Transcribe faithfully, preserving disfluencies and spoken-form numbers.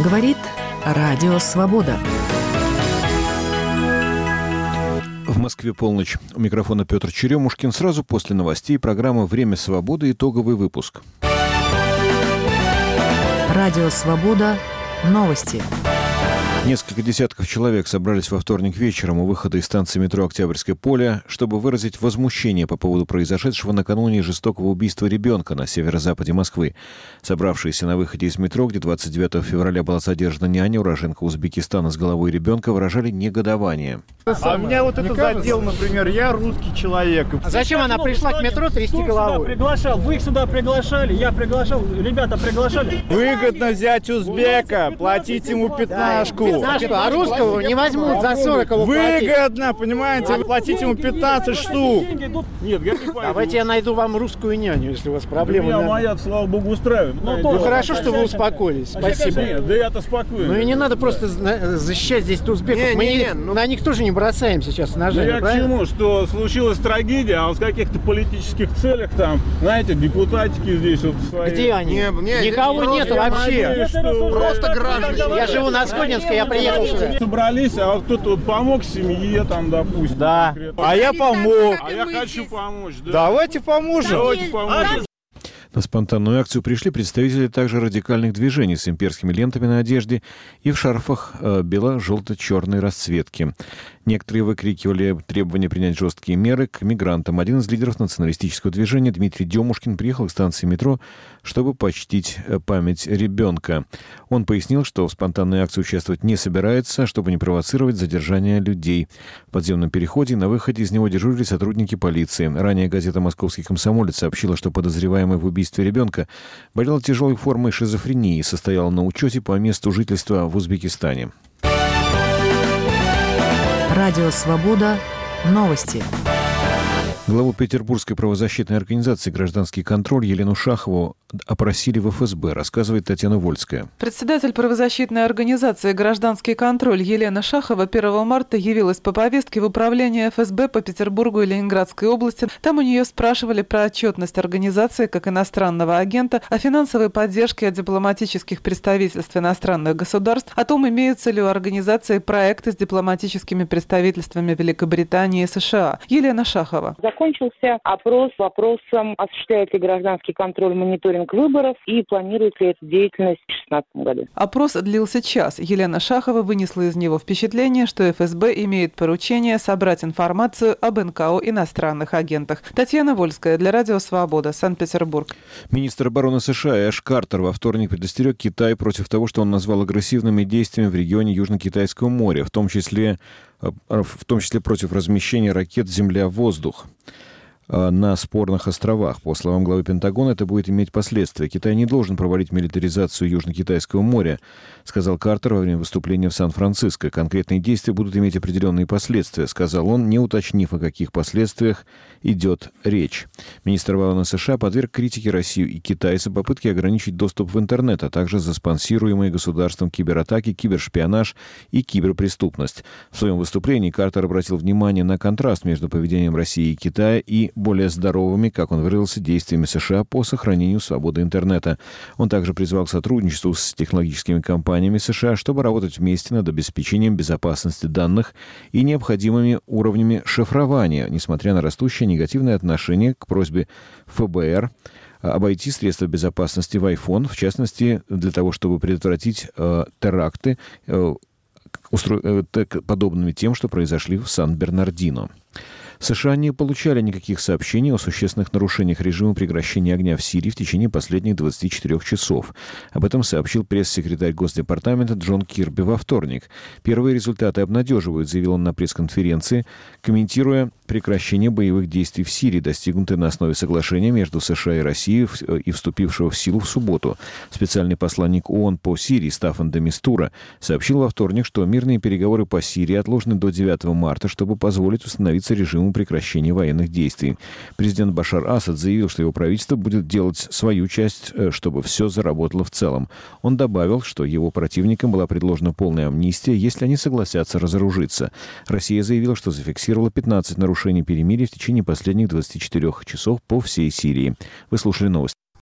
Говорит Радио Свобода. В Москве полночь. У микрофона Петр Черемушкин. Сразу после новостей программа «Время свободы». Итоговый выпуск. Радио Свобода. Новости. Несколько десятков человек собрались во вторник вечером у выхода из станции метро «Октябрьское поле», чтобы выразить возмущение по поводу произошедшего накануне жестокого убийства ребенка на северо-западе Москвы. Собравшиеся на выходе из метро, где двадцать девятого февраля была задержана няня, уроженка Узбекистана с головой ребенка, выражали негодование. А меня вот это задел, например, я русский человек. А зачем она пришла к метро трясти головой? Приглашал, вы их сюда приглашали, я приглашал, ребята приглашали. Выгодно взять узбека, платить ему пятнашку. Пятнашку, а русского не возьмут за сорок его платить. Выгодно, понимаете, платить ему пятнадцать штук. Нет, я не пойду. Давайте я найду вам русскую няню, если у вас проблемы. Меня моя, слава богу, устраивает. Ну, ну хорошо, что вы успокоились, спасибо. Нет, да я-то спокойно. Ну и не надо просто защищать здесь узбеков. Не, Мы не, не, не, ну... на них тоже не бросаем сейчас ножами, Я правильно? к чему, что случилась трагедия, а вот в каких-то политических целях там, знаете, депутатики здесь вот свои. Где они? Не, не, Никого просто нет я вообще. надеюсь, что- Просто граждане. Я живу на Сходнинской, я приехал сюда. Собрались, а вот кто-то вот помог семье там, допустим. Да. конкретно. А я помог. А я хочу помочь, да. Давайте поможем. Давайте поможем. На спонтанную акцию пришли представители также радикальных движений с имперскими лентами на одежде и в шарфах э, бело-желто-черной расцветки. Некоторые выкрикивали требования принять жесткие меры к мигрантам. Один из лидеров националистического движения, Дмитрий Демушкин, приехал к станции метро, чтобы почтить память ребенка. Он пояснил, что в спонтанной акции участвовать не собирается, чтобы не провоцировать задержание людей. В подземном переходе на выходе из него дежурили сотрудники полиции. Ранее газета «Московский комсомолец» сообщила, что подозреваемый в убийстве ребенка болел тяжелой формой шизофрении и состоял на учете по месту жительства в Узбекистане. Радио Свобода. Новости. Главу Петербургской правозащитной организации «Гражданский контроль» Елену Шахову опросили в эф эс бэ, рассказывает Татьяна Вольская. Председатель правозащитной организации «Гражданский контроль» Елена Шахова первого марта явилась по повестке в управление эф эс бэ по Петербургу и Ленинградской области. Там у нее спрашивали про отчетность организации как иностранного агента, о финансовой поддержке от дипломатических представительств иностранных государств, о том, имеются ли у организации проекты с дипломатическими представительствами Великобритании и США. Елена Шахова. Закончился опрос вопросом, осуществляет ли гражданский контроль мониторинг выборов и планирует ли эту деятельность в две тысячи шестнадцатом году. Опрос длился час. Елена Шахова вынесла из него впечатление, что эф эс бэ имеет поручение собрать информацию об эн ка о иностранных агентах. Татьяна Вольская для Радио Свобода, Санкт-Петербург. Министр обороны США Эш Картер во вторник предостерег Китай против того, что он назвал агрессивными действиями в регионе Южно-Китайского моря, в том числе, в том числе против размещения ракет «Земля-воздух» на спорных островах. По словам главы Пентагона, это будет иметь последствия. Китай не должен провалить милитаризацию Южно-Китайского моря, сказал Картер во время выступления в Сан-Франциско. Конкретные действия будут иметь определенные последствия, сказал он, не уточнив, о каких последствиях идет речь. Министр обороны США подверг критике Россию и Китай за попытки ограничить доступ в интернет, а также за спонсируемые государством кибератаки, кибершпионаж и киберпреступность. В своем выступлении Картер обратил внимание на контраст между поведением России и Китая и более здоровыми, как он выразился, действиями США по сохранению свободы интернета. Он также призвал к сотрудничеству с технологическими компаниями США, чтобы работать вместе над обеспечением безопасности данных и необходимыми уровнями шифрования, несмотря на растущее негативное отношение к просьбе эф бэ эр обойти средства безопасности в айфон, в частности, для того, чтобы предотвратить э, теракты, э, устро... э, подобными тем, что произошли в Сан-Бернардино. США не получали никаких сообщений о существенных нарушениях режима прекращения огня в Сирии в течение последних двадцати четырёх часов. Об этом сообщил пресс-секретарь Госдепартамента Джон Кирби во вторник. Первые результаты обнадеживают, заявил он на пресс-конференции, комментируя прекращение боевых действий в Сирии, достигнутое на основе соглашения между США и Россией и вступившего в силу в субботу. Специальный посланник ООН по Сирии Стаффан де Мистура сообщил во вторник, что мирные переговоры по Сирии отложены до девятого марта, чтобы позволить установиться режиму прекращения военных действий. Президент Башар Асад заявил, что его правительство будет делать свою часть, чтобы все заработало в целом. Он добавил, что его противникам была предложена полная амнистия, если они согласятся разоружиться. Россия заявила, что зафиксировала пятнадцать нарушений перемирия в течение последних двадцати четырёх часов по всей Сирии. Вы слушали новости.